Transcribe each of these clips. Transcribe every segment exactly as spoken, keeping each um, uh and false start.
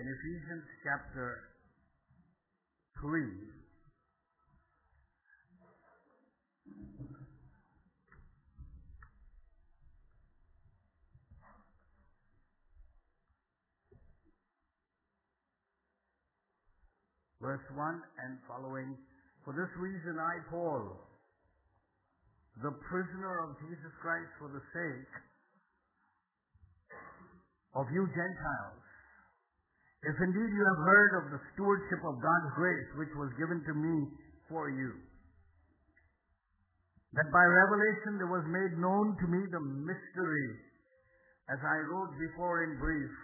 in Ephesians chapter three, verse one and following. For this reason I, Paul, the prisoner of Jesus Christ for the sake of you Gentiles, if indeed you have heard of the stewardship of God's grace which was given to me for you, that by revelation there was made known to me the mystery, as I wrote before in brief.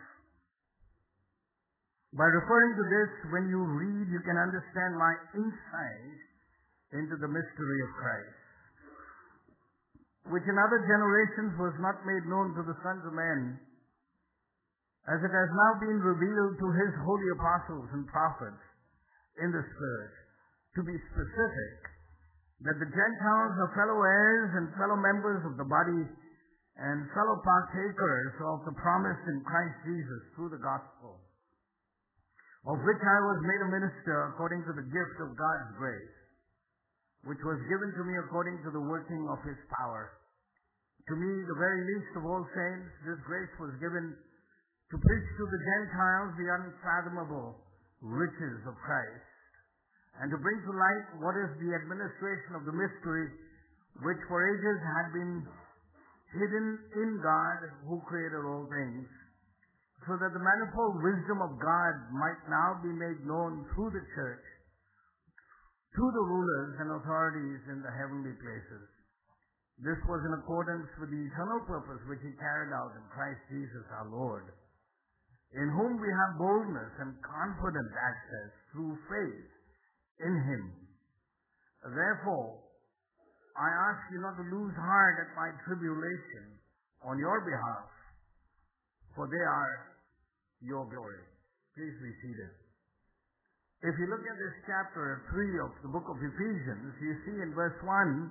By referring to this, when you read, you can understand my insight into the mystery of Christ, which in other generations was not made known to the sons of men, as it has now been revealed to his holy apostles and prophets in the Spirit. To be specific, that the Gentiles are fellow heirs and fellow members of the body and fellow partakers of the promise in Christ Jesus through the gospel, of which I was made a minister according to the gift of God's grace, which was given to me according to the working of his power. To me, the very least of all saints, this grace was given to preach to the Gentiles the unfathomable riches of Christ, and to bring to light what is the administration of the mystery which for ages had been hidden in God who created all things, so that the manifold wisdom of God might now be made known through the church to the rulers and authorities in the heavenly places. This was in accordance with the eternal purpose which he carried out in Christ Jesus our Lord, in whom we have boldness and confident access through faith in him. Therefore, I ask you not to lose heart at my tribulation on your behalf, for they are your glory. Please be seated. If you look at this chapter three of the book of Ephesians, you see in verse one,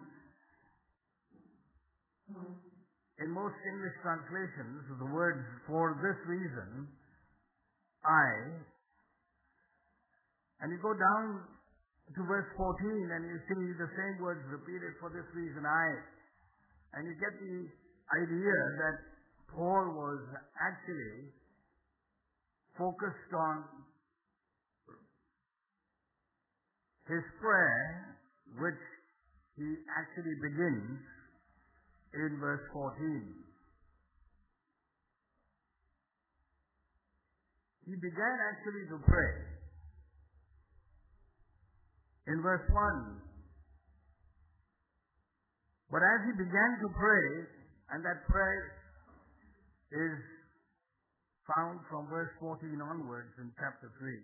in most English translations, the words "for this reason I," and you go down to verse fourteen and you see the same words repeated, "for this reason I," and you get the idea that Paul was actually focused on his prayer, which he actually begins in verse fourteen. He began actually to pray in verse one. But as he began to pray, and that prayer is found from verse fourteen onwards in chapter three,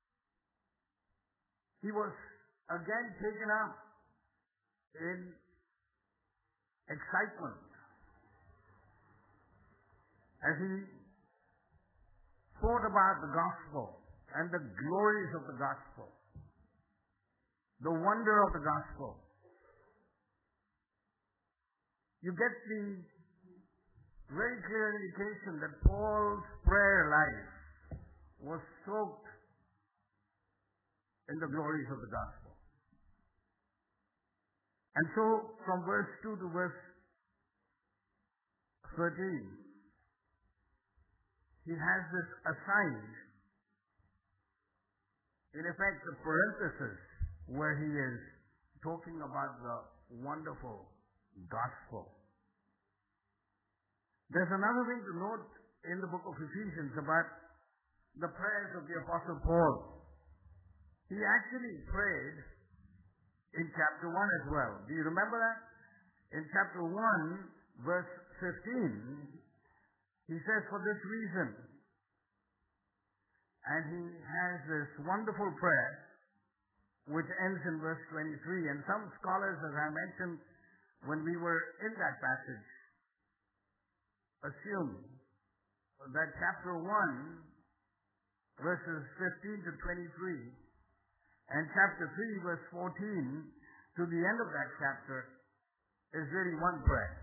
he was again taken up in excitement as he thought about the gospel and the glories of the gospel, the wonder of the gospel. You get the very clear indication that Paul's prayer life was soaked in the glories of the gospel. And so, from verse two to verse thirteen, he has this assigned, in effect, a parenthesis where he is talking about the wonderful gospel. There's another thing to note in the book of Ephesians about the prayers of the Apostle Paul. He actually prayed in chapter one as well. Do you remember that? In chapter one, verse fifteen, he says, "For this reason," and he has this wonderful prayer which ends in verse twenty-three. And some scholars, as I mentioned when we were in that passage, assume that chapter one, verses fifteen to twenty-three, and chapter three, verse fourteen, to the end of that chapter, is really one prayer,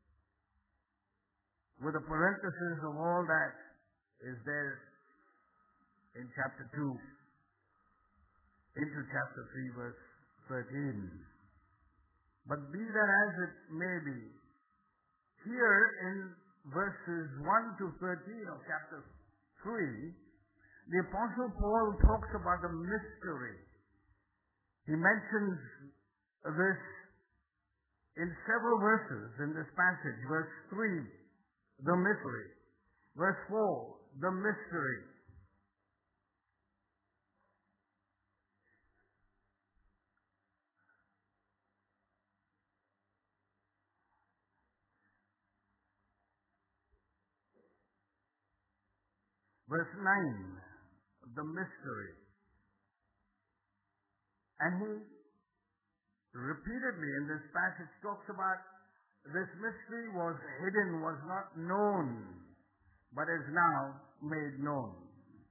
with a parenthesis of all that is there in chapter two into chapter three, verse thirteen. But be that as it may be, here in verses one to thirteen of chapter three, the Apostle Paul talks about the mystery. He mentions this in several verses in this passage. Verse three, the mystery. Verse four, the mystery. Verse nine, the mystery. And he repeatedly in this passage talks about this mystery was hidden, was not known, but is now made known.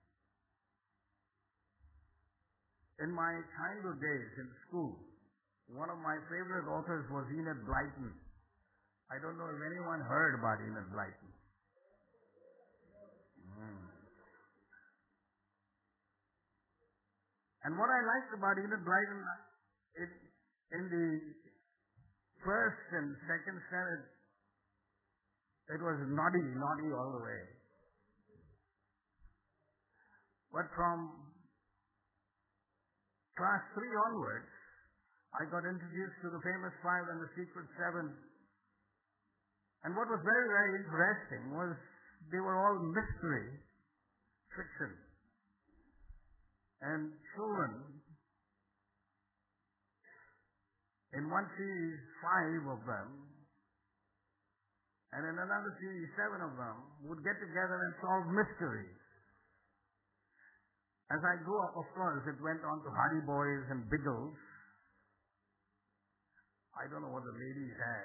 In my childhood days in school, one of my favorite authors was Enid Blyton. I don't know if anyone heard about Enid Blyton. Mm. And what I liked about Enid Blyton, it, in the first and second standard, it was naughty, naughty all the way. But from class three onwards, I got introduced to the famous five and the secret seven. And what was very, very interesting was they were all mystery fiction. And children, in one series, five of them, and in another series, seven of them, would get together and solve mysteries. As I grew up, of course, it went on to Hardy Boys and Biggles. I don't know what the ladies had.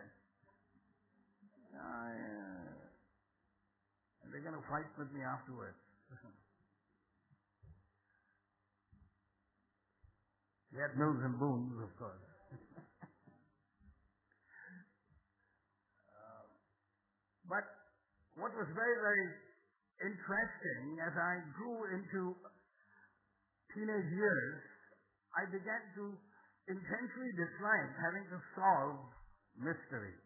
Uh, and they're going to fight with me afterwards. We had Mills and Booms, of course. uh, but what was very, very interesting, as I grew into teenage years, I began to intensely dislike having to solve mysteries.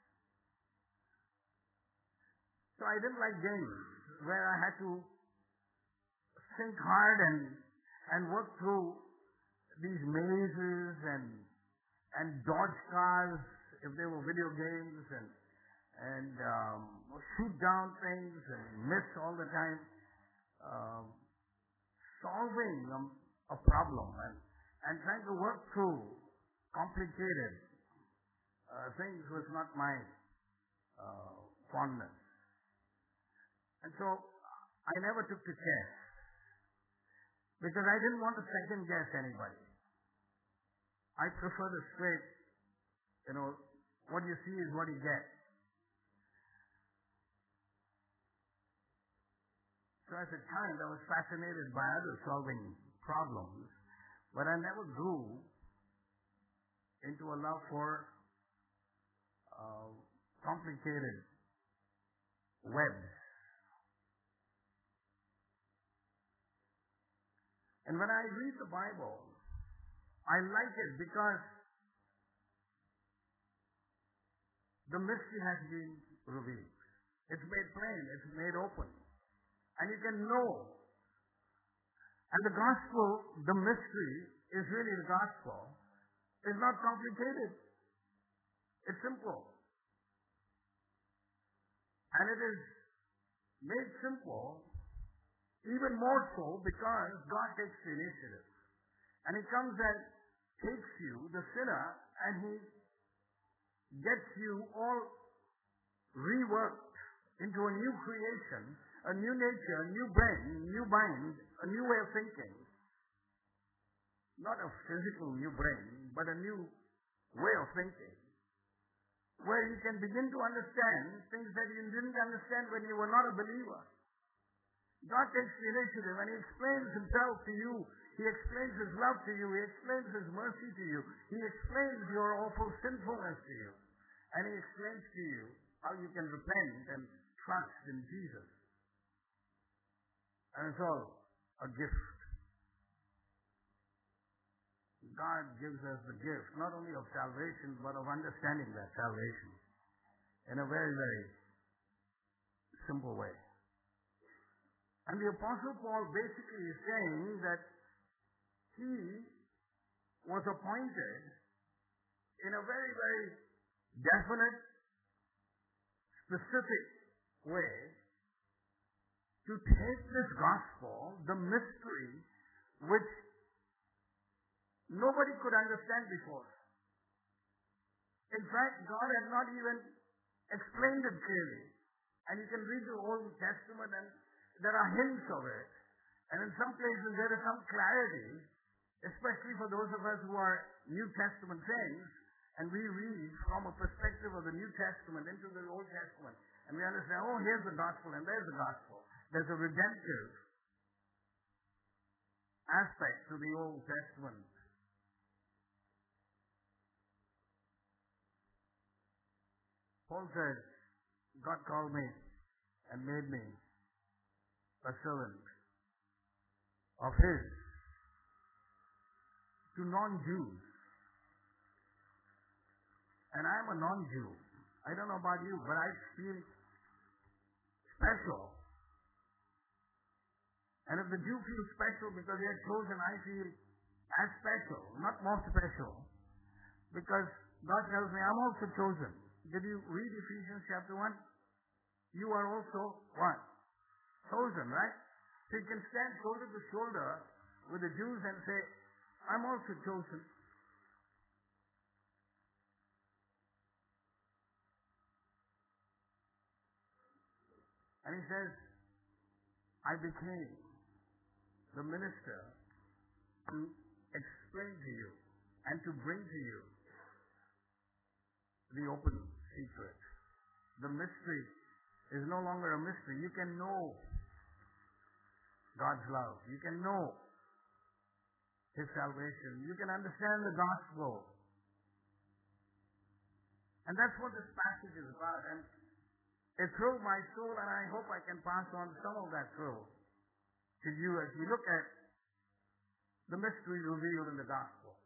So I didn't like games where I had to think hard and, and work through these mazes and and dodge cars if they were video games and and um, shoot down things and miss all the time. Um, solving a, a problem and, and trying to work through complicated uh, things was not my uh, fondness. And so I never took to chess because I didn't want to second guess anybody. I prefer the straight, you know, what you see is what you get. So as a child, I was fascinated by others solving problems, but I never grew into a love for uh, complicated webs. And when I read the Bible, I like it because the mystery has been revealed. It's made plain, it's made open. And you can know. And the gospel, the mystery, is really the gospel. It's not complicated. It's simple. And it is made simple even more so because God takes the initiative. And He comes and takes you, the sinner, and He gets you all reworked into a new creation, a new nature, a new brain, new mind, a new way of thinking. Not a physical new brain, but a new way of thinking. Where you can begin to understand things that you didn't understand when you were not a believer. God takes the initiative and He explains Himself to you. He explains His love to you. He explains His mercy to you. He explains your awful sinfulness to you. And He explains to you how you can repent and trust in Jesus. And so, a gift. God gives us the gift not only of salvation but of understanding that salvation in a very, very simple way. And the Apostle Paul basically is saying that he was appointed in a very, very definite, specific way to take this gospel, the mystery which nobody could understand before. In fact, God had not even explained it clearly. And you can read the Old Testament and there are hints of it. And in some places there is some clarity, especially for those of us who are New Testament saints, and we read from a perspective of the New Testament into the Old Testament. And we understand, oh, here's the gospel and there's the gospel. There's a redemptive aspect to the Old Testament. Paul says, God called me and made me a servant of His to non-Jews. And I'm a non-Jew. I don't know about you, but I feel special. And if the Jew feels special because they are chosen, I feel as special, not more special. Because God tells me I'm also chosen. Did you read Ephesians chapter one? You are also what? Chosen, right? So you can stand shoulder to shoulder with the Jews and say, I'm also chosen. And he says, I became the minister to explain to you and to bring to you the open secret. The mystery is no longer a mystery. You can know God's love. You can know His salvation. You can understand the gospel. And that's what this passage is about. And it thrilled my soul, and I hope I can pass on some of that thrill to you as we look at the mystery revealed in the gospel.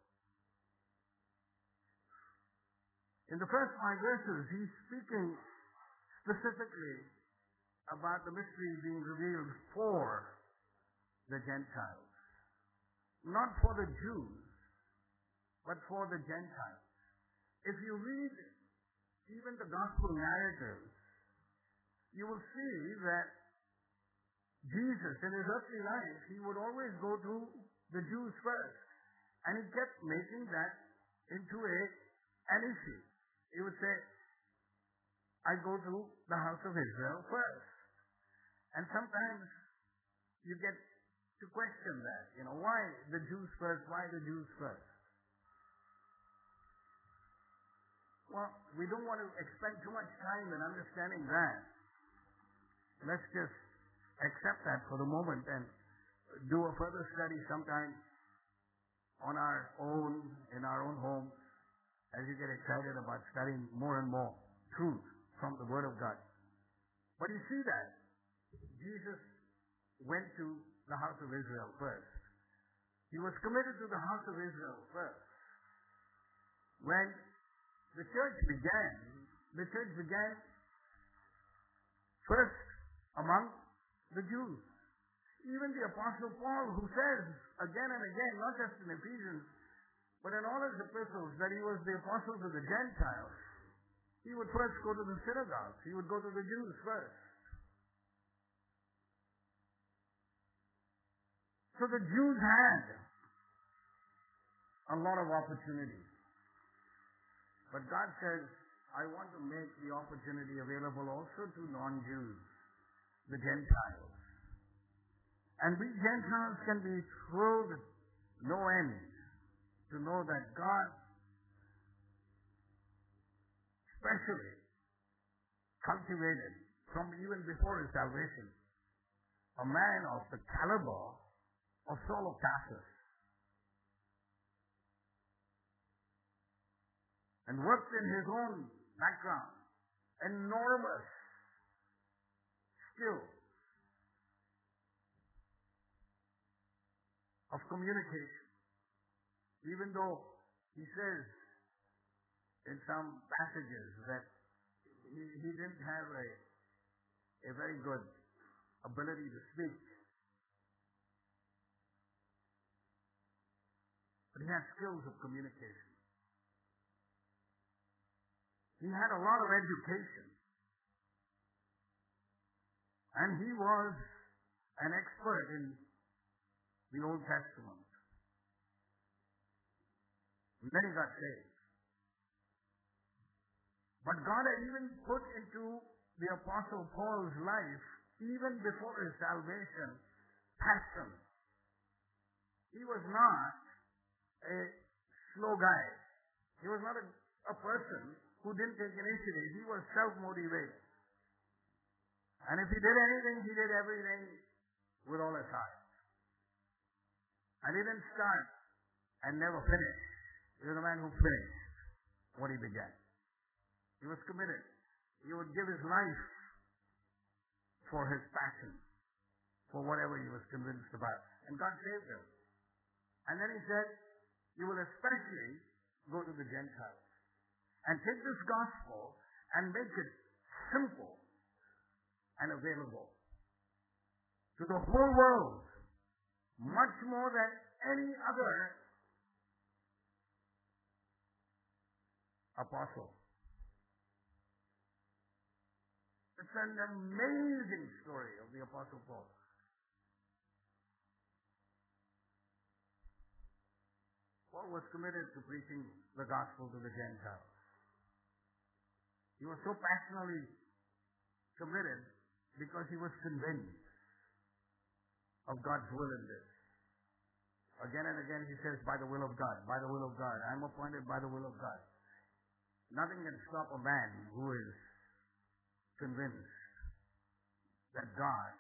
In the first five verses, he's speaking specifically about the mystery being revealed for the Gentiles. Not for the Jews, but for the Gentiles. If you read even the gospel narratives, you will see that Jesus, in His earthly life, He would always go to the Jews first. And He kept making that into a, an issue. He would say, I go to the house of Israel first. And sometimes you get to question that. You know, why the Jews first? Why the Jews first? Well, we don't want to expend too much time in understanding that. Let's just accept that for the moment and do a further study sometime on our own, in our own homes, as you get excited about studying more and more truth from the Word of God. But you see that Jesus went to the house of Israel first. He was committed to the house of Israel first. When the church began, the church began first among the Jews. Even the Apostle Paul, who says again and again, not just in Ephesians, but in all his epistles, that he was the apostle to the Gentiles, he would first go to the synagogues. He would go to the Jews first. So the Jews had a lot of opportunities. But God says, I want to make the opportunity available also to non-Jews, the Gentiles. And we Gentiles can be thrilled no end to know that God specially cultivated from even before His salvation a man of the caliber of Saul of Tarsus, and worked in his own background enormous skill of communication. Even though he says in some passages that he, he didn't have a, a very good ability to speak, but he had skills of communication. He had a lot of education, and he was an expert in the Old Testament. And then he got saved. But God had even put into the Apostle Paul's life, even before his salvation, passion. He was not a slow guy. He was not a, a person who didn't take initiative. He was self-motivated. And if he did anything, he did everything with all his heart. And he didn't start and never finish. He was a man who finished what he began. He was committed. He would give his life for his passion, for whatever he was convinced about. And God saved him. And then he said, you will especially go to the Gentiles and take this gospel and make it simple and available to the whole world, much more than any other apostle. It's an amazing story of the Apostle Paul. Paul was committed to preaching the gospel to the Gentiles. He was so passionately committed because he was convinced of God's will in this. Again and again he says, by the will of God, by the will of God. I'm appointed by the will of God. Nothing can stop a man who is convinced that God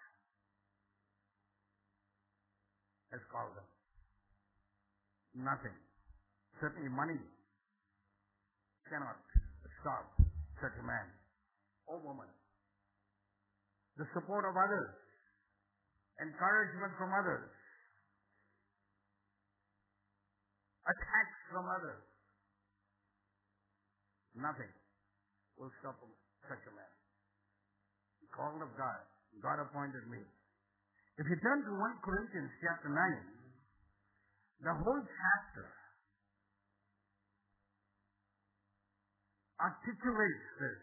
has called him. Nothing. Certainly money cannot stop such a man or woman. The support of others, encouragement from others, attacks from others, nothing will stop such a man. Called of God. God appointed me. If you turn to First Corinthians chapter nine, the whole chapter articulates this.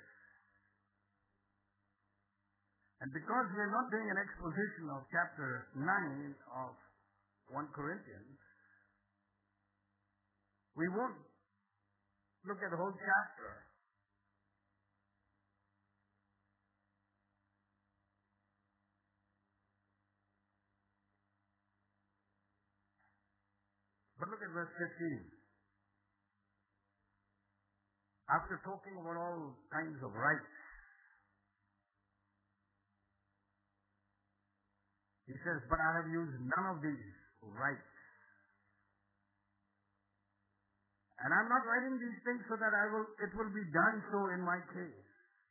And because we are not doing an exposition of chapter nine of First Corinthians, we won't look at the whole chapter. But look at verse fifteen. After talking about all kinds of rights, he says, but I have used none of these rights. And I'm not writing these things so that I will, it will be done so in my case.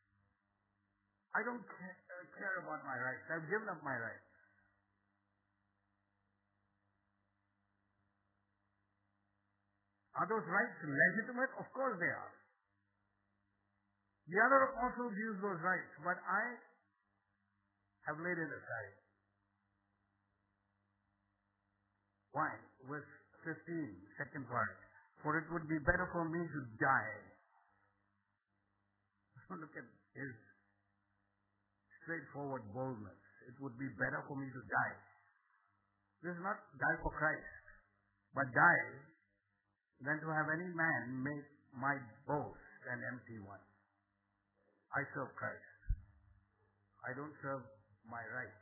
I don't care, uh, care about my rights. I've given up my rights. Are those rights legitimate? Of course they are. The other apostles use those rights, but I have laid it aside. Why? Verse fifteen, second part. For it would be better for me to die. Look at his straightforward boldness. It would be better for me to die. This is not die for Christ, but die than to have any man make my boast an empty one. I serve Christ. I don't serve my rights.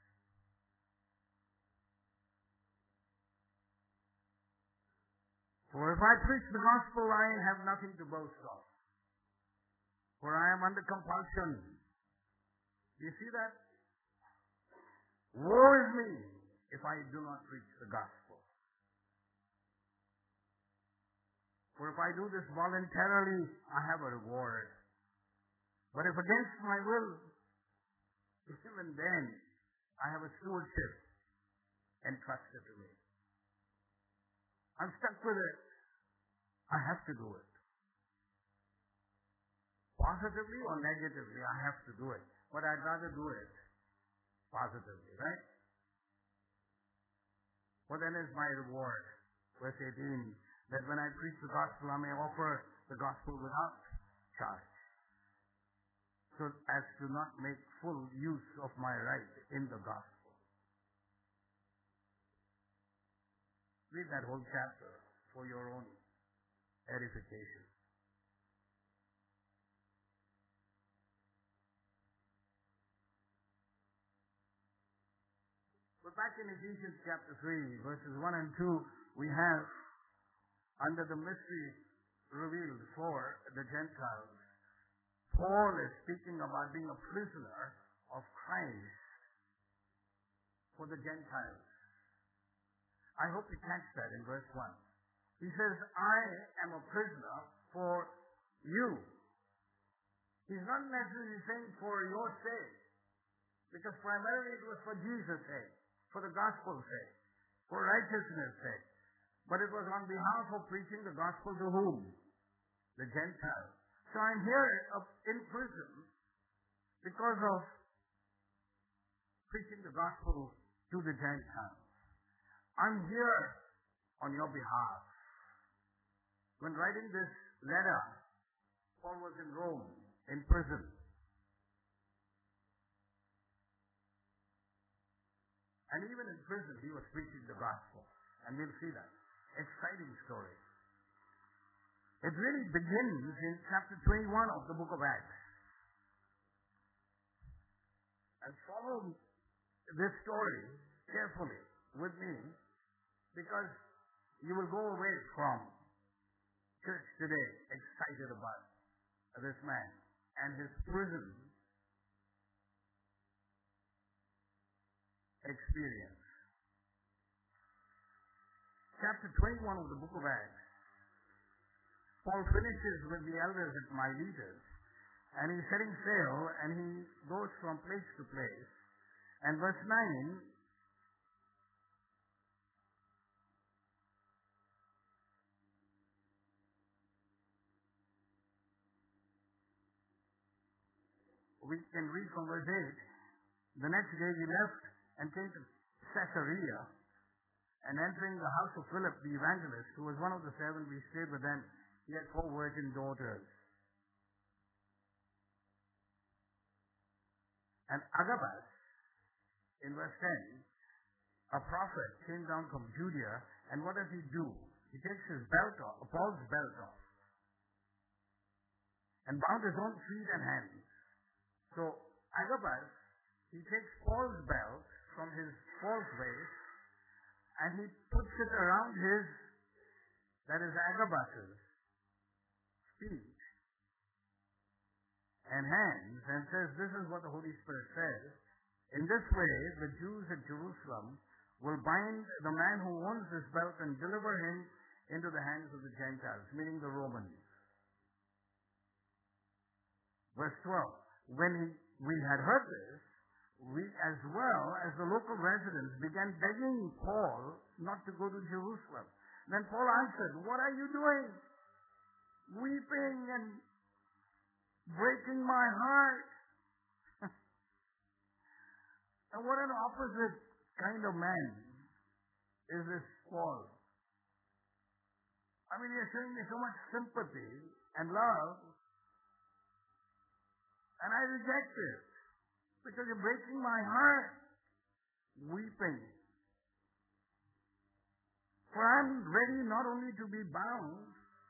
For if I preach the gospel, I have nothing to boast of. For I am under compulsion. Do you see that? Woe is me if I do not preach the gospel. For if I do this voluntarily, I have a reward. But if against my will, even then, I have a stewardship entrusted to me. I'm stuck with it. I have to do it. Positively or negatively, I have to do it. But I'd rather do it positively, right? What then is my reward? Verse eighteen, that when I preach the gospel, I may offer the gospel without charge, so as to not make full use of my right in the gospel. Read that whole chapter for your own edification. But back in Ephesians chapter three, verses one and two, we have, under the mystery revealed for the Gentiles, Paul is speaking about being a prisoner of Christ for the Gentiles. I hope you catch that in verse one. He says, I am a prisoner for you. He's not necessarily saying for your sake, because primarily it was for Jesus' sake, for the gospel's sake, for righteousness' sake. But it was on behalf of preaching the gospel to whom? The Gentiles. So I'm here in prison because of preaching the gospel to the Gentiles. I'm here on your behalf. When writing this letter, Paul was in Rome, in prison. And even in prison, he was preaching the gospel. And we'll see that. Exciting story. It really begins in chapter twenty-one of the book of Acts. And follow this story carefully with me, because you will go away from church today excited about this man and his prison experience. Chapter twenty-one of the book of Acts, Paul finishes with the elders at Miletus, and he's setting sail, and he goes from place to place. And verse nine, we can read from verse eight, the next day he left and came to Caesarea, and entering the house of Philip the evangelist, who was one of the seven, we stayed with them. He had four virgin daughters. And Agabus, in verse ten, a prophet, came down from Judea, and what does he do? He takes his belt off, Paul's belt off, and bound his own feet and hands. So Agabus, he takes Paul's belt from his false waist, and he puts it around his, that is Agabus's, feet and hands, and says, this is what the Holy Spirit says. In this way, the Jews at Jerusalem will bind the man who owns this belt and deliver him into the hands of the Gentiles, meaning the Romans. Verse twelve, when he, we had heard this, we as well as the local residents began begging Paul not to go to Jerusalem. Then Paul answered, what are you doing? Weeping and breaking my heart. And what an opposite kind of man is this Paul. I mean, you're showing me so much sympathy and love, and I reject it because you're breaking my heart, weeping. For I'm ready not only to be bound,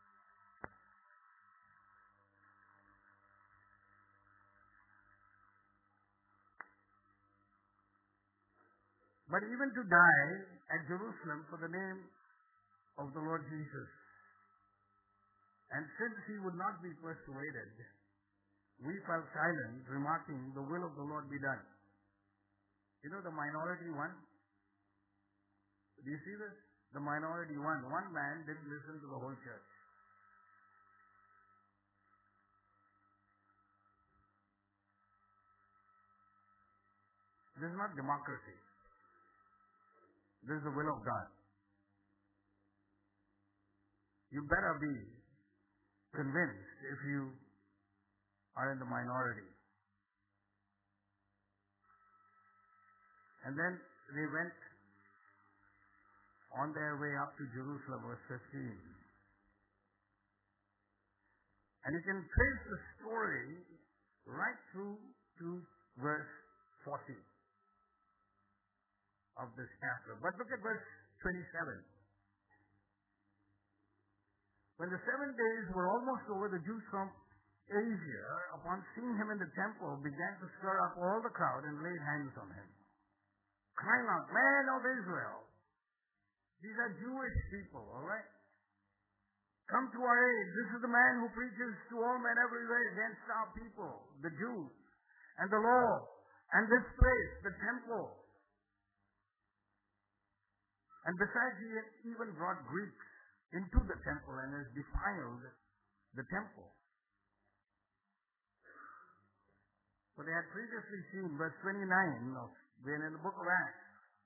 but even to die at Jerusalem for the name of the Lord Jesus. And since he would not be persuaded, we fell silent, remarking, the will of the Lord be done. You know the minority one? Do you see this? The minority one. One man didn't listen to the whole church. This is not democracy. This is the will of God. You better be convinced if you are in the minority. And then they went on their way up to Jerusalem, verse fifteen. And you can trace the story right through to verse forty of this chapter. But look at verse twenty-seven. When the seven days were almost over, the Jews from Asia, upon seeing him in the temple, began to stir up all the crowd and laid hands on him, crying out, "Man of Israel!" These are Jewish people, all right? "Come to our aid. This is the man who preaches to all men everywhere against our people, the Jews, and the law, and this place, the temple. And besides, he had even brought Greeks into the temple and has defiled the temple." So they had previously seen, verse twenty-nine of when in the book of Acts,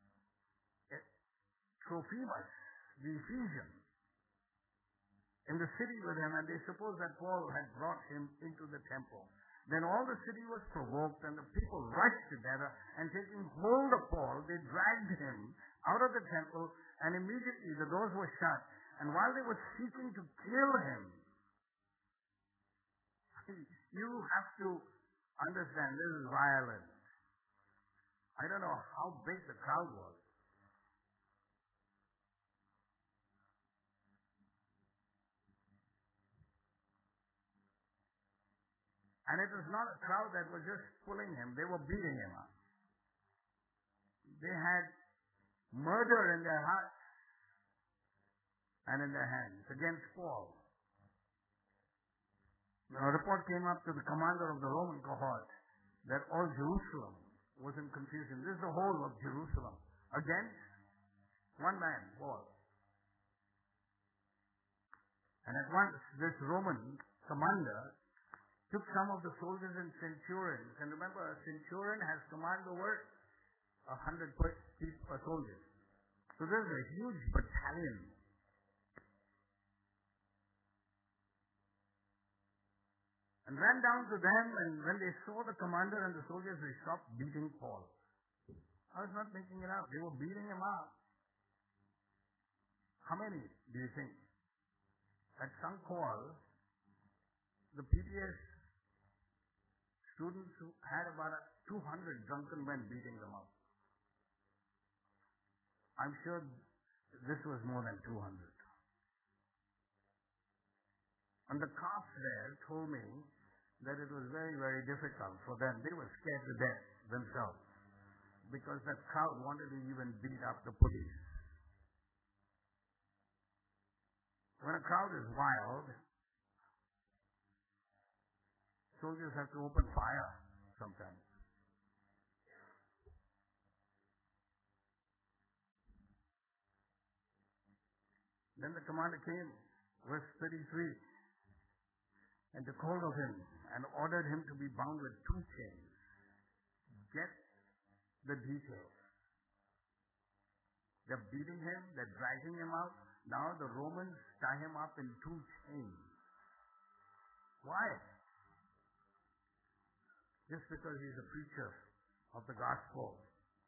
Trophimus, the Ephesian, in the city with him, and they supposed that Paul had brought him into the temple. Then all the city was provoked, and the people rushed together, and taking hold of Paul, they dragged him out of the temple, and immediately the doors were shut. And while they were seeking to kill him, you have to understand, this is violent. I don't know how big the crowd was. And it was not a crowd that was just pulling him, they were beating him up. They had murder in their hearts and in their hands against Paul. Now, a report came up to the commander of the Roman cohort that all Jerusalem was in confusion. This is the whole of Jerusalem against one man, Paul. And at once, this Roman commander took some of the soldiers and centurions. And remember, a centurion has command over a hundred soldiers. So there's a huge battalion. And ran down to them, and when they saw the commander and the soldiers, they stopped beating Paul. I was not making it up. They were beating him up. How many do you think? At some call, the P T S students who had about two hundred drunken men beating them up. I'm sure this was more than two hundred. And the cops there told me that it was very, very difficult for them. They were scared to death themselves because that crowd wanted to even beat up the police. When a crowd is wild, soldiers have to open fire sometimes. Then the commander came, verse thirty-three, and took hold of him and ordered him to be bound with two chains. Get the details. They're beating him, they're dragging him out. Now the Romans tie him up in two chains. Why? Just because he's a preacher of the gospel.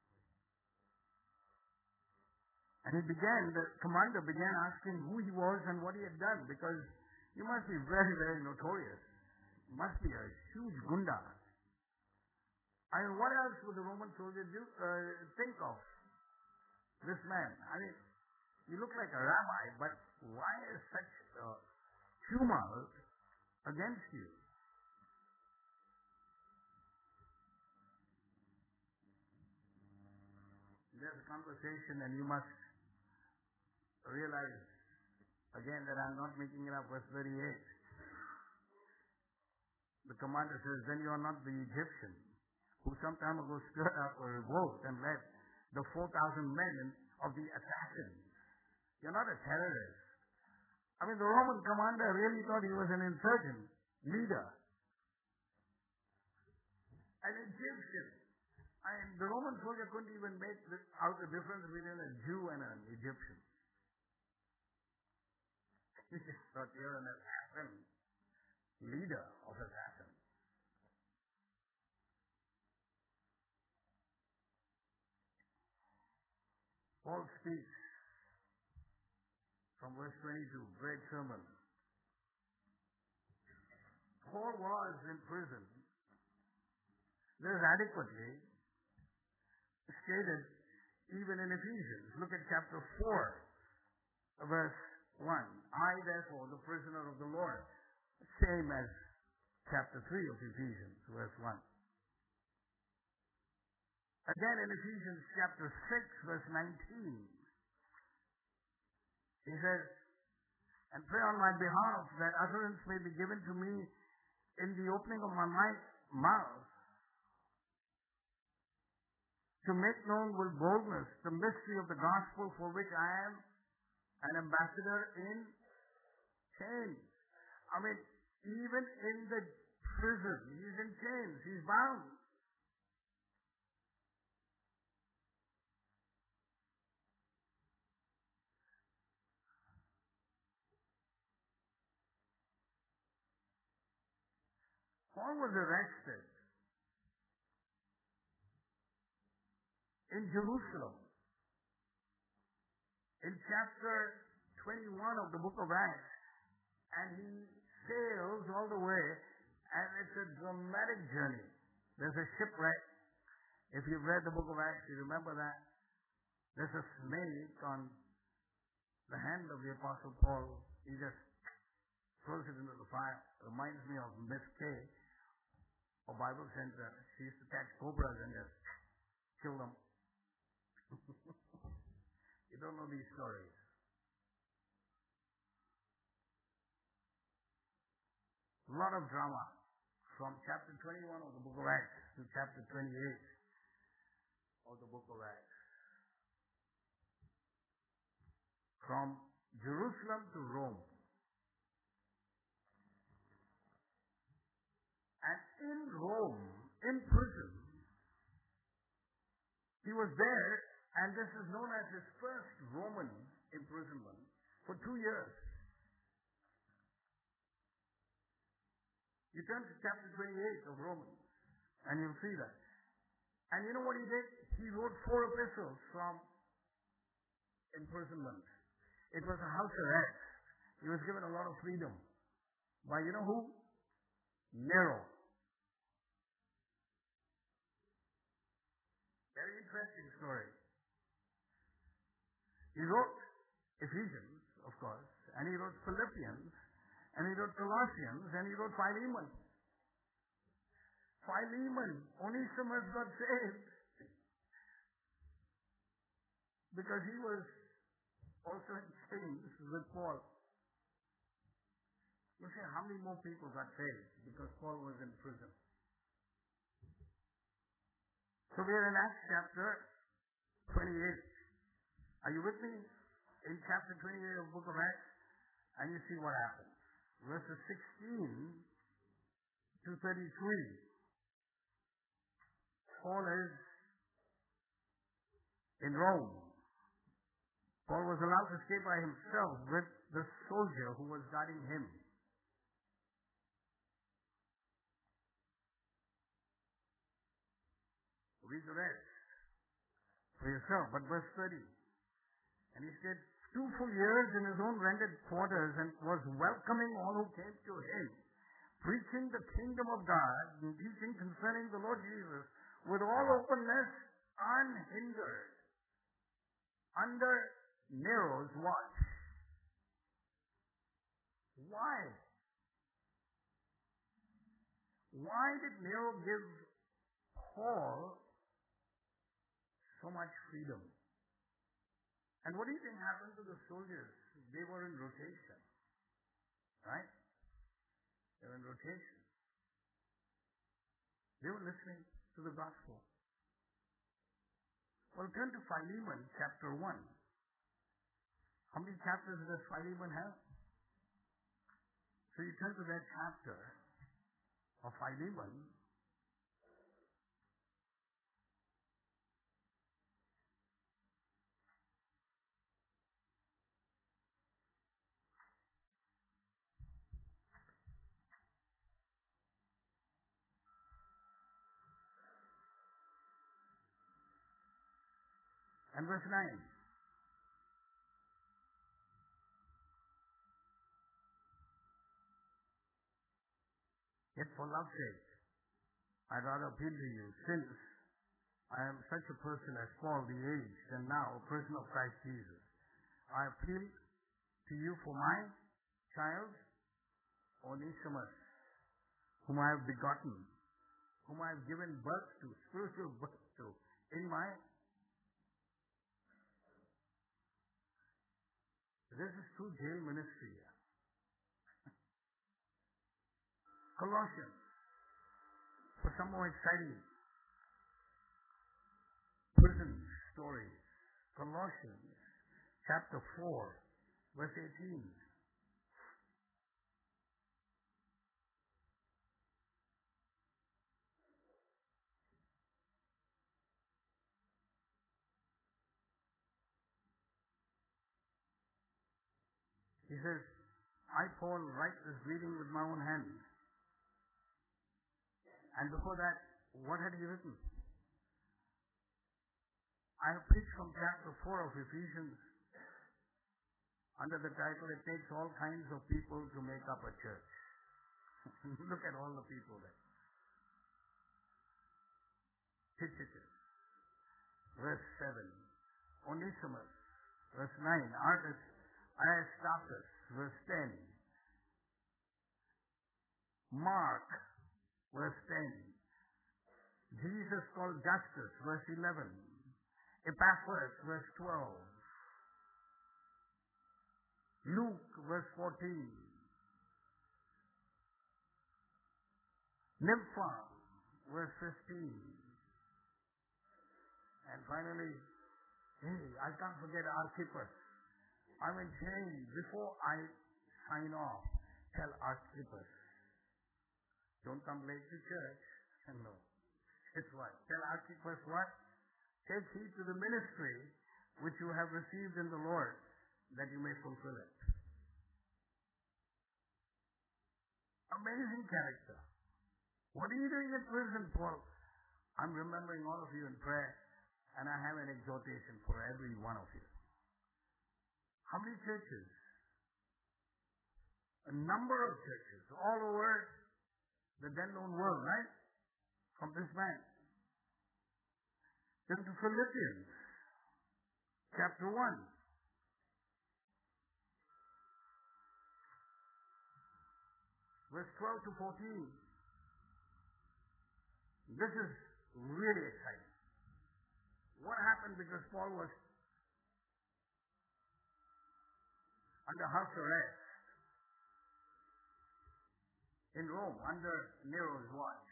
And he began, the commander began asking who he was and what he had done, because he must be very, very notorious. He must be a huge gunda. I mean, what else would the Roman soldier do, uh, think of this man? I mean, you look like a rabbi, but why is such uh, tumult against you? There's a conversation, and you must realize again that I'm not making it up. Verse thirty-eight. The commander says, "Then you are not the Egyptian who some time ago stirred up a revolt and led the four thousand men of the assassins. You're not a terrorist." I mean, the Roman commander really thought he was an insurgent leader. An Egyptian. And the Roman soldier couldn't even make out the difference between a Jew and an Egyptian. He just thought you're an assassin, leader of assassins. Paul speaks from verse twenty-two, great sermon. Paul was in prison. This is adequately stated even in Ephesians. Look at chapter four, verse one. I, therefore, the prisoner of the Lord. Same as chapter three of Ephesians, verse one. Again in Ephesians chapter six, verse nineteen. He says, and pray on my behalf that utterance may be given to me in the opening of my mouth to make known with boldness the mystery of the gospel for which I am an ambassador in chains. I mean, even in the prison, he's in chains, he's bound. Paul was arrested in Jerusalem in chapter twenty-one of the book of Acts, and he sails all the way, and it's a dramatic journey. There's a shipwreck. If you've read the book of Acts, you remember that. There's a snake on the hand of the Apostle Paul. He just throws it into the fire. It reminds me of Miss Kay, or Bible Center. She used to catch cobras and just kill them. You don't know these stories. A lot of drama from chapter twenty-one of the book of Acts to chapter twenty-eight of the book of Acts. From Jerusalem to Rome. And in Rome, in prison, he was there, and this is known as his first Roman imprisonment for two years. You turn to chapter twenty-eight of Romans, and you'll see that. And you know what he did? He wrote four epistles from imprisonment. It was a house arrest. He was given a lot of freedom by, you know who? Nero. Very interesting story. He wrote Ephesians, of course, and he wrote Philippians, and he wrote Colossians, and he wrote Philemon. Philemon, Onesimus got saved because he was also in chains with Paul. You say, how many more people got saved because Paul was in prison? So we are in Acts chapter twenty-eight. Are you with me? In chapter twenty-eight of the book of Acts, and you see what happens. Verses sixteen to thirty-three. Paul is in Rome. Paul was allowed to stay by himself with the soldier who was guarding him. Read the rest for yourself. But verse thirty. And he stayed two full years in his own rented quarters and was welcoming all who came to him, preaching the kingdom of God and teaching concerning the Lord Jesus with all openness, unhindered, under Nero's watch. Why? Why did Nero give Paul so much freedom? And what do you think happened to the soldiers? They were in rotation. Right? They were in rotation. They were listening to the gospel. Well, turn to Philemon chapter one. How many chapters does Philemon have? So you turn to that chapter of Philemon. And verse nine. Yet for love's sake, I'd rather appeal to you, since I am such a person as Paul the aged, and now a person of Christ Jesus. I appeal to you for my child, Onesimus, whom I have begotten, whom I have given birth to, spiritual birth to, in my... This is true jail ministry here. Colossians, for some more exciting prison stories. Colossians chapter four, verse eighteen. He says, I, Paul, write this greeting with my own hand. And before that, what had he written? I have preached from chapter four of Ephesians under the title, It Takes All Kinds of People to Make Up a Church. Look at all the people there. Tychicus, verse seven. Onesimus, verse nine. Artis, Aristarchus, verse ten. Mark, verse ten. Jesus called Justus, verse eleven. Epaphras, verse twelve. Luke, verse fourteen. Nympha, verse fifteen. And finally, hey, I can't forget Archippus. I mean, hey, before I sign off, tell Archippus, don't come late to church. No. It's what? Tell Archippus what? Take heed to the ministry which you have received in the Lord, that you may fulfill it. Amazing character. What are you doing in prison, Paul? I'm remembering all of you in prayer, and I have an exhortation for every one of you. How many churches? A number of churches all over the then known world, right? From this man. Turn to Philippians, chapter one. Verse twelve to fourteen. This is really exciting. What happened because Paul was under house arrest in Rome, under Nero's watch.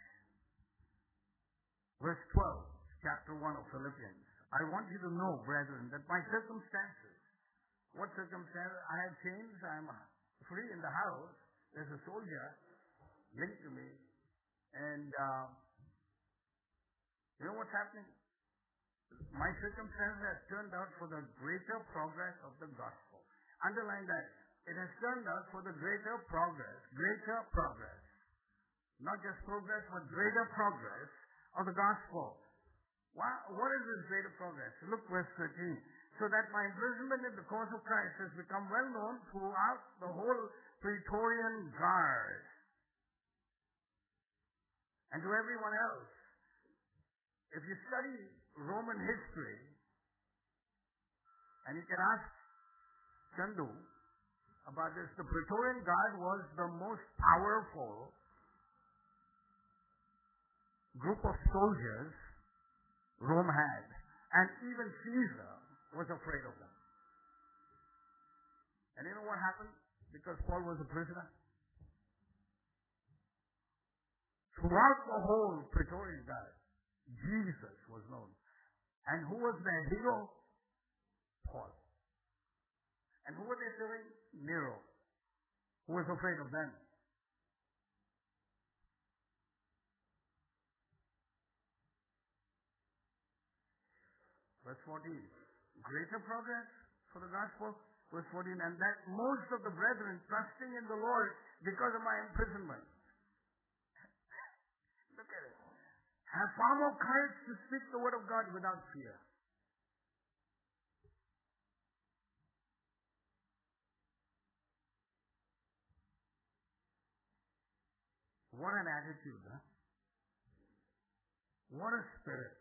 Verse twelve, chapter one of Philippians. I want you to know, brethren, that my circumstances, what circumstances? I have changed, I am free in the house. There's a soldier linked to me, and uh, you know what's happening? My circumstances have turned out for the greater progress of the gospel. Underline that. It has turned out for the greater progress, greater progress. Not just progress, but greater progress of the gospel. What is this greater progress? Look, verse thirteen. So that my imprisonment in the cause of Christ has become well known throughout the whole Praetorian Guard, and to everyone else. If you study Roman history, and you can ask Chandu about this, the Praetorian Guard was the most powerful group of soldiers Rome had, and even Caesar was afraid of them. And you know what happened? Because Paul was a prisoner. Throughout the whole Praetorian Guard, Jesus was known. And who was their hero? Paul. And who were they serving? Nero, who was afraid of them. Verse fourteen. Greater progress for the gospel. Verse fourteen. And that most of the brethren, trusting in the Lord because of my imprisonment. Look at it. Have far more courage to speak the word of God without fear. What an attitude, huh? What a spirit.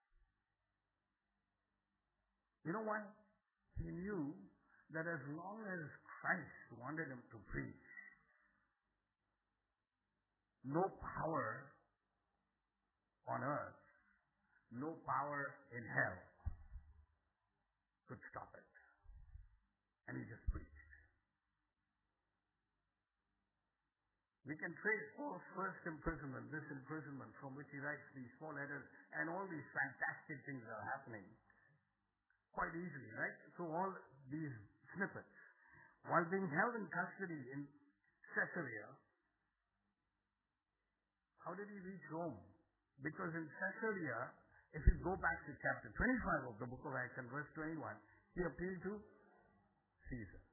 You know why? He knew that as long as Christ wanted him to preach, no power on earth, no power in hell could stop it. And he just preached. We can trace Paul's first imprisonment, this imprisonment from which he writes these four letters, and all these fantastic things that are happening quite easily, right? Through all these snippets. While being held in custody in Caesarea, how did he reach Rome? Because in Caesarea, if you go back to chapter twenty-five of the book of Acts and verse twenty-one, he appealed to Caesar.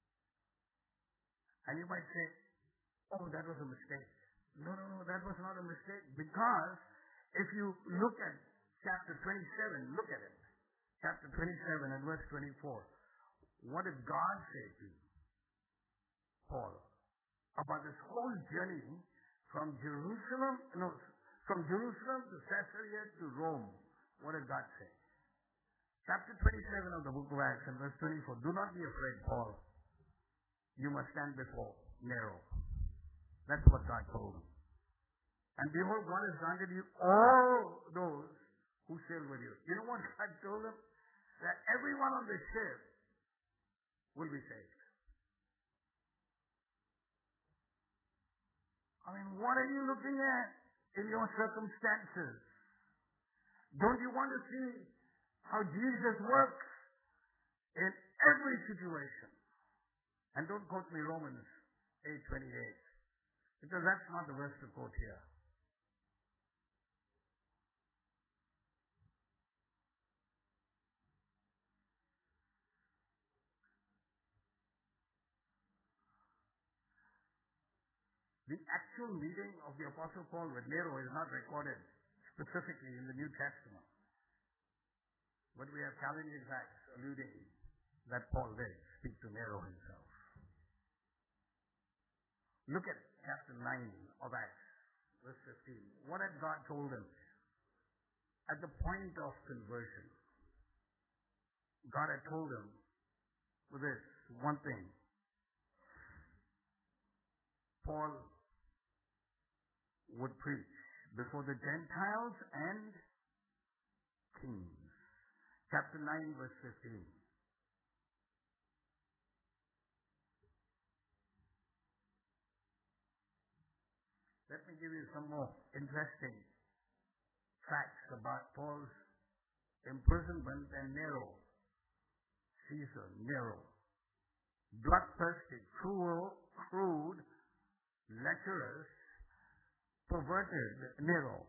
And you might say, oh, that was a mistake. No, no, no, that was not a mistake. Because if you look at chapter twenty-seven, look at it. Chapter twenty-seven and verse twenty-four. What did God say to Paul about this whole journey from Jerusalem, no, from Jerusalem to Caesarea to Rome? What did God say? Chapter twenty-seven of the book of Acts and verse twenty-four. Do not be afraid, Paul. You must stand before Nero. That's what God told him. And behold, God has granted you all those who sail with you. You know what God told him? That everyone on the ship will be saved. I mean, what are you looking at in your circumstances? Don't you want to see how Jesus works in every situation? And don't quote me Romans eight twenty-eight. Because that's not the verse to quote here. The actual meeting of the Apostle Paul with Nero is not recorded specifically in the New Testament. But we have challenging facts alluding that Paul did speak to Nero himself. Look at chapter nine of Acts, verse fifteen. What had God told him? At the point of conversion, God had told him with this one thing. Paul would preach before the Gentiles and kings. Chapter nine, verse fifteen. Let me give you some more interesting facts about Paul's imprisonment and Nero. Caesar, Nero. Bloodthirsty, cruel, crude, lecherous, perverted Nero.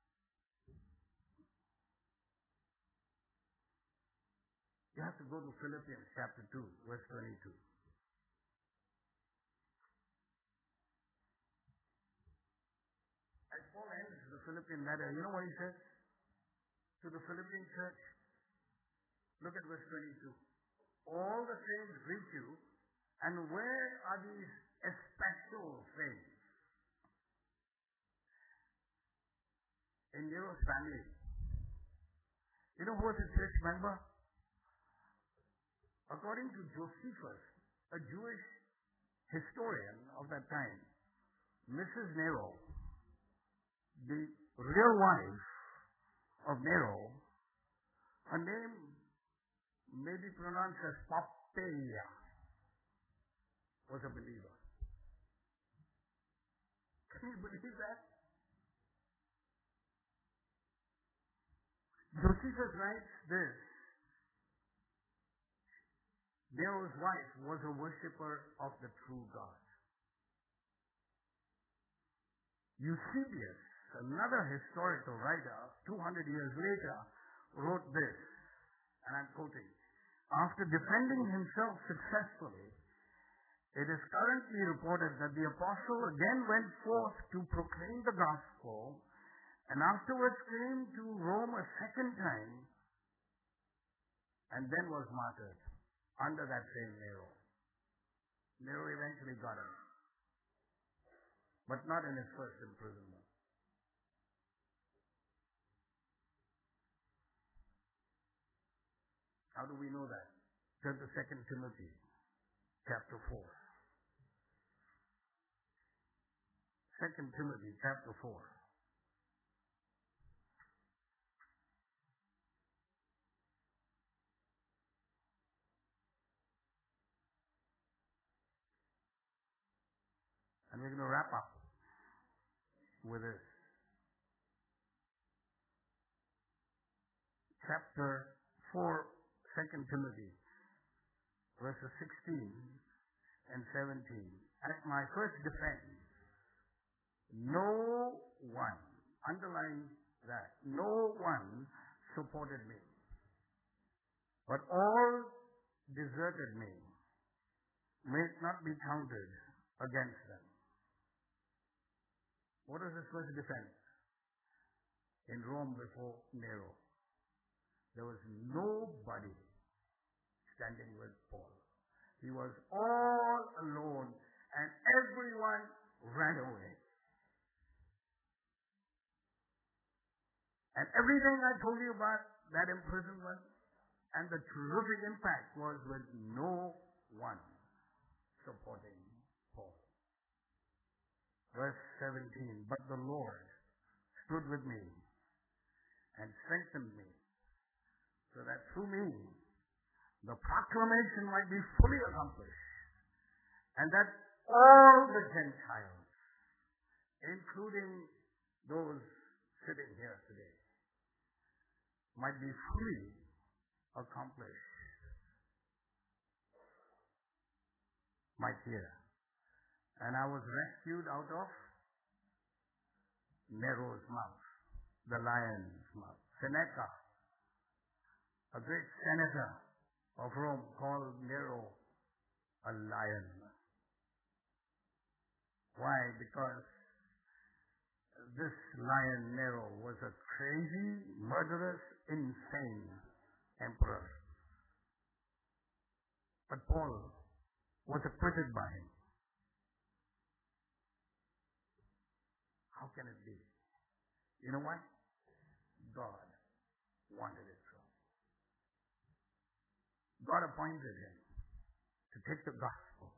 You have to go to Philippians chapter two, verse twenty-two. As Paul ends the Philippian letter, you know what he says to the Philippian church? Look at verse twenty-two. All the saints greet you, and where are these especial things? In Nero's family. You know who was a church member? According to Josephus, a Jewish historian of that time, Missus Nero, the real wife of Nero, her name may be pronounced as Poppaea, was a believer. Can you believe that? Josephus writes this. Nero's wife was a worshipper of the true God. Eusebius, another historical writer, two hundred years later, wrote this, and I'm quoting, after defending himself successfully, it is currently reported that the apostle again went forth to proclaim the gospel, and afterwards came to Rome a second time, and then was martyred under that same Nero. Nero eventually got him. but not in his first imprisonment. How do we know that? Turn to Second Timothy chapter four. Second Timothy chapter four. And we're going to wrap up with this. Chapter four, Second Timothy, verses sixteen and seventeen. At my first defense, no one, underline that, no one supported me, but all deserted me. May it not be counted against them. What was his first defense? In Rome before Nero, there was nobody standing with Paul. He was all alone and everyone ran away. And everything I told you about that imprisonment and the terrific impact was with no one supporting Paul. Verse seventeen, but the Lord stood with me and strengthened me, so that through me the proclamation might be fully accomplished, and that all the Gentiles, including those sitting here today, might be fully accomplished, might hear. And I was rescued out of Nero's mouth, the lion's mouth. Seneca, a great senator of Rome, called Nero a lion. Why? Because this lion Nero was a crazy, murderous, insane emperor. But Paul was acquitted by him. How can it be? You know why? God wanted it so. God appointed him to take the gospel.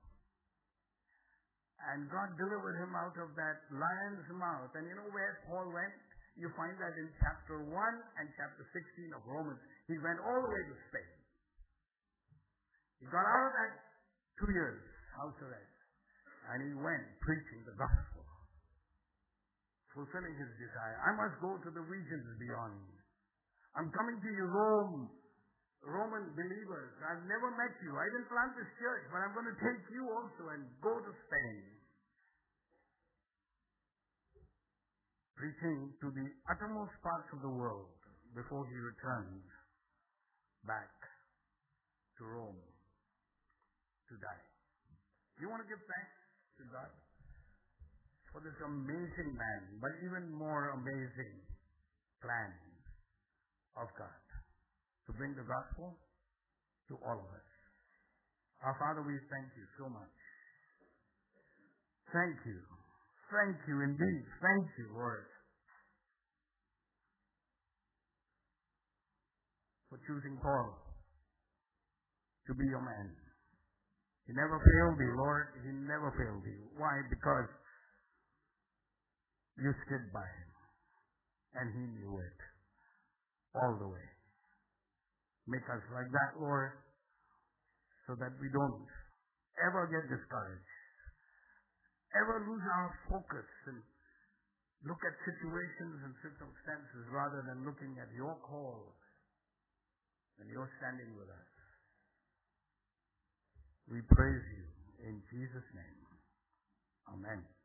And God delivered him out of that lion's mouth. And you know where Paul went? You find that in chapter one and chapter sixteen of Romans. He went all the way to Spain. He got out of that two years house arrest. And he went preaching the gospel, fulfilling his desire. I must go to the regions beyond. I'm coming to you, Rome, Roman believers. I've never met you. I didn't plant this church, but I'm going to take you also and go to Spain. Preaching to the uttermost parts of the world before he returned back to Rome to die. You want to give thanks to God for this amazing man, but even more amazing plan of God to bring the gospel to all of us. Our Father, we thank you so much. Thank you. Thank you indeed. Thank you, Lord, for choosing Paul to be your man. He never failed you, Lord. He never failed you. Why? Because you stood by him, and he knew it all the way. Make us like that, Lord, so that we don't ever get discouraged, ever lose our focus and look at situations and circumstances rather than looking at your call and your standing with us. We praise you in Jesus' name. Amen.